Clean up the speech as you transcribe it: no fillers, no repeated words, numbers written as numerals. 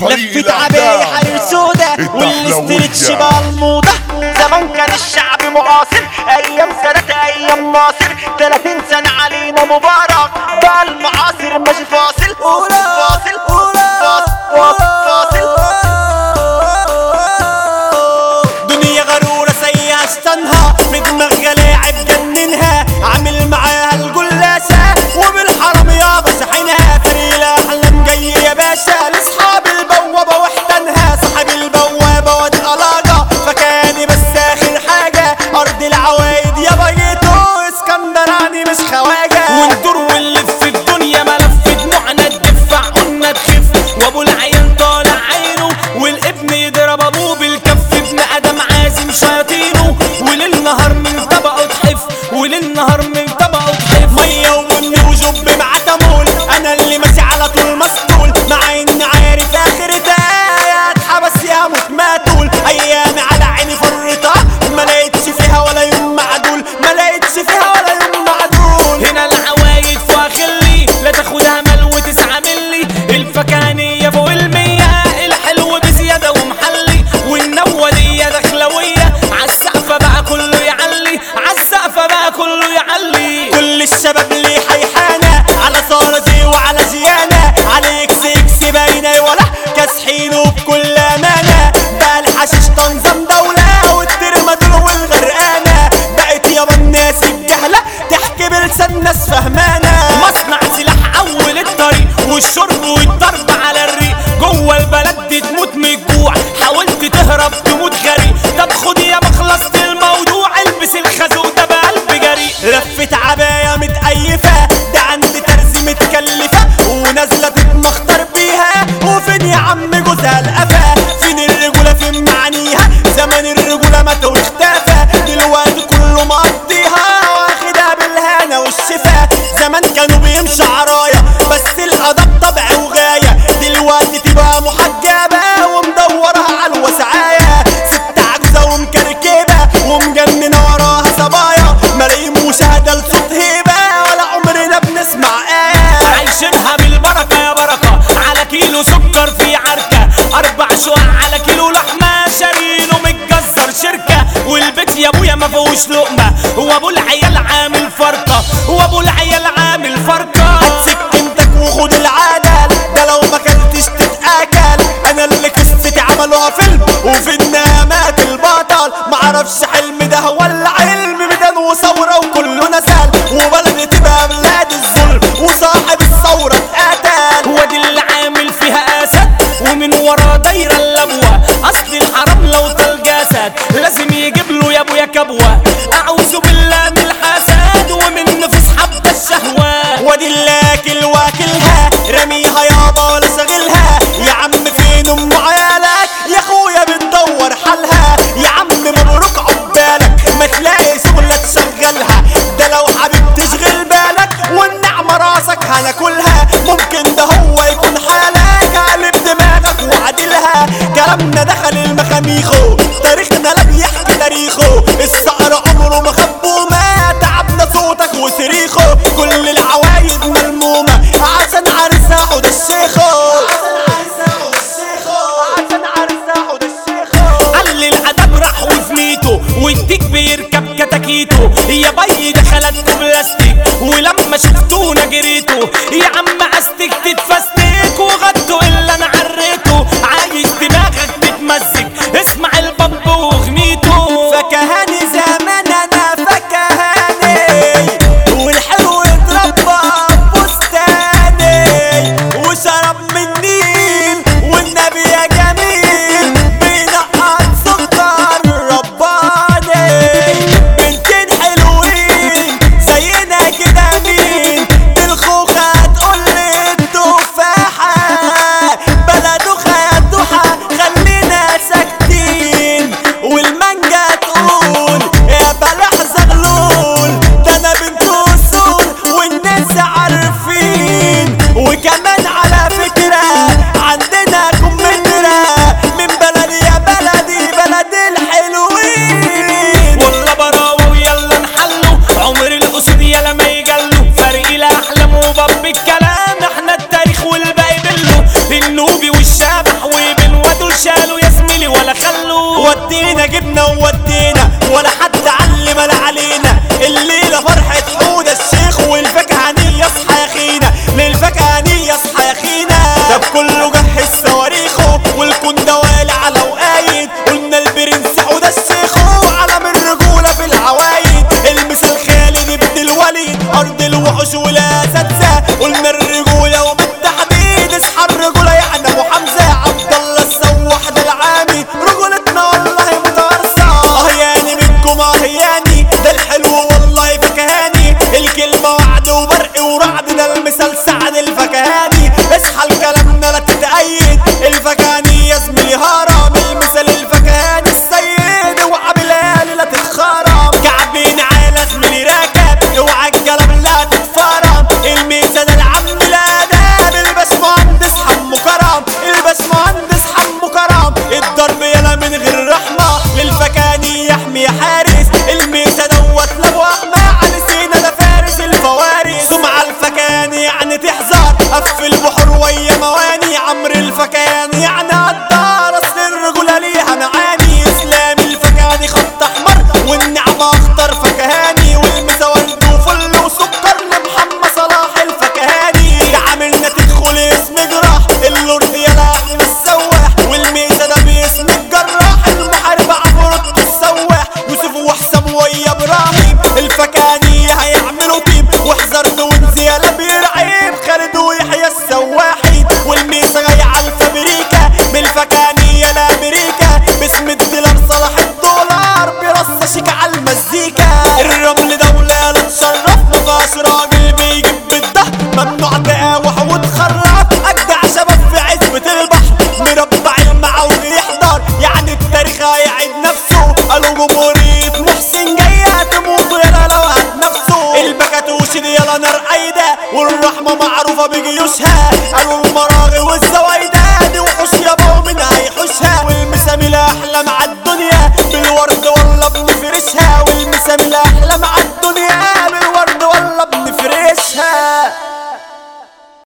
لفت عباية حرير سودا والاسترتش بقى الموضة. زمان كان الشعب معاصر، ايام سنة ايام ناصر، 30 سنة علينا مبارك. بقى المعاصر ماشي فاصل فاصل فاصل. دنيا غرورة سيئة اشتنها، بدماغ لاعب جننها، عامل معاها الجلاسة وبالحرم يابا شاحنها. فريق الاحلام جاي يا باشا لاصحاب البوابة واحتنها. صاحب البوابة واد قلاجة فكاني بس اخر حاجة، ارض العوايد يابا جيتو اسكندراني مش خواجة. وندور ونلف في الدنيا ملف دموعنا تدفع قلنا تخف، وابو العيال طالع عينه والابن يضرب ابوه بالكف. ابن ادم عازم شياطينه وليل نهار من طبقه تحف، وليل نهار من طبقه تحف. ميه وبن وجب مع تمول، انا اللي ماشي على طول مسطول، مع اني عارف اخرتها يا اتحبس يا موت ماتول. ايامي على عيني فرطة ما لقيتش فيها ولا يوم معدول، ما لقيتش فيها ولا يوم معدول. هنا العوايد فاخلي لا تاخدها مال وتسعة ملي، الفكانية فوق المية، الحلو بزيادة ومحلي، والنوالية دخلوية عالسقفة بقى كله يعلي، عالسقفة بقى كله يعلي. كل الشباب اللي حيحانة على صارتي وعلى زيانة، على اكس باينة ولا كاسحينه بكل امانة. بقى الحشيش تنظم دولة والترمدول والغرقانة، بقت يابا الناس الجهلة تحكي بلسان ناس فهمانة. مصنع سلاح اول الطريق والشرب والضرب على الريق، جوه البلد دي تموت من الجوع، حاولت تهرب تموت غريق. طب خد يا خلصت الموضوع، البس الخازوق ده بقلب جريء. لفت عباية متأيفة ده عندي ترزي متكلفة، ونازلة تتمخطر بيها. وفين يا عم جوزها القفا؟ فين الرجولة فين معانيها؟ زمان الرجولة مات واختفى، دلوقتي كله مقضيها واخدها بالهنا والشفا. زمان كانوا بيمشوا عرايا بس الأدب طبع وغاية، دلوقتي تبقى محجبة ومدورها على الوسعاية. ست عجوزة ومكركبة ومجننة وراها صبايا، ملايين مشاهدة لصوت هيبة ولا عمرنا بنسمع آية. عايشينها بالبركة يا بركة، على كيلو سكر في عركة، 4 شقق على كيلو لحمة شارينه متجزر شركة. والبيت يا ابويا ما فيهوش لقمة، وابو العيال عامل فرقة، وابو العيال عامل فرقة. هات سكينتك وخد العدل، ده لو ما كلتش تتاكل. انا اللي قصتي عملوها فيلم وفي النامات البطل، معرفش حلم ده ولا علم، ميدان وثورة وكله نزل، وبلدي تبقى بلاد الظلم وصاحب الثورة اتقتل. وادي اللي عامل فيها اسد ومن ورا دايرة اللبوة، اصل الحرام لو طال جسد لازم يجيب له يا ابويا كبوة. اعوذ بالله من الحسد ومن نفس حبة الشهوة. وادي اللاكل واكلها رميها يابا ولا شغلها، يا عم فين ام عيالك يا اخويا بتدور حالها. يا عم مبروك عقبالك ما تلاقي شغلة تشغلها، ده لو حبيب تشغل بالك والنعمة راسك هناكلها. ممكن ده هو يكون حالك، قلب دماغك وعدلها. كلامنا دخل المخاميخو، تاريخنا لا بيحكي تاريخه، الصقر عمره ما خبوه، ما تعبنا صوتك وصريخه. كل العوايد ملمومة ودينا جبنا وودينا ولا حد علم لا علينا. الليلة فرحة حودة الشيخ والفكهانية اصحى يا خينا، للفكهانية اصحى يا خينا. طب كله جهز صواريخه والكون دوالي على وقايد، قلنا البرنس حودة الشيخ علم الرجولة في العوايد. المثال خالد ابن الوليد أرض الوحوش والأساتذة، قلنا الرجولة وبالتحديد اصحى الرجولة يعني أبو حمزة عبد الله السواح ده العامي. رجولتنا والله متوارثة، أهياني منكم أهياني ده الحلو والله فكهاني. الكلمة وعد وبرق ورعد ده المثال سعد الفكهاني. اصحى لكلامنا لا تتأيد، الفكهاني يا زميلي هرم. المثال الفكهاني السيد اوعى بليالي لا تتخرم. كعبين عالة زميلي راكب اوعى الجلب لا تتفرم. الميزان العم الاداب الباشمهندس حمو كرم، الباشمهندس حمو كرم. الضرب يلا من غير رحمة للفكهاني يحمي يا حارس. الميزة دوت لابو احمى علي سينا ده فارس الفوارس. سمع الفكهاني يعني تحذر، قفل بحر ويا مواني. عمرو الفكهاني يعني قدار، اصل الرجولة ليها معاني. اسلام الفكهاني خط احمر والنعمة اخضر فكهاني. والمسا ورد وفل وسكر لمحمد صلاح الفكهاني. تعاملنا تدخل اسم جراح اللورد يلا احمد السواح. والميزة ده باسم الجراح المحارب عفروت السواح. يوسف وحسام ويا ابراهيم الفكهاني هيعملوا تيم. واحذر وانزي يلا بيرعيب خالد ويحيى السواحي. والميزة جاي على الفابريكا بالفكهاني يلا امريكا. باسم الديلر صلاح الدولار بيرص شيك على المزيكا. الرمل دولة لا تشرف مفيهاش راجل بيجيب بالظهر. ممنوع تقاوح وتخرف، اجدع شباب في عزبة البحر. مربع المعود يحضر يعني التاريخ هيعيد نفسه. قالوا جمهورية محسن جاية تموت يلا لو هتنافسوا. البكاتوش دي يلا نار قايدة والرحمة معروفة بجيوشها. قالوا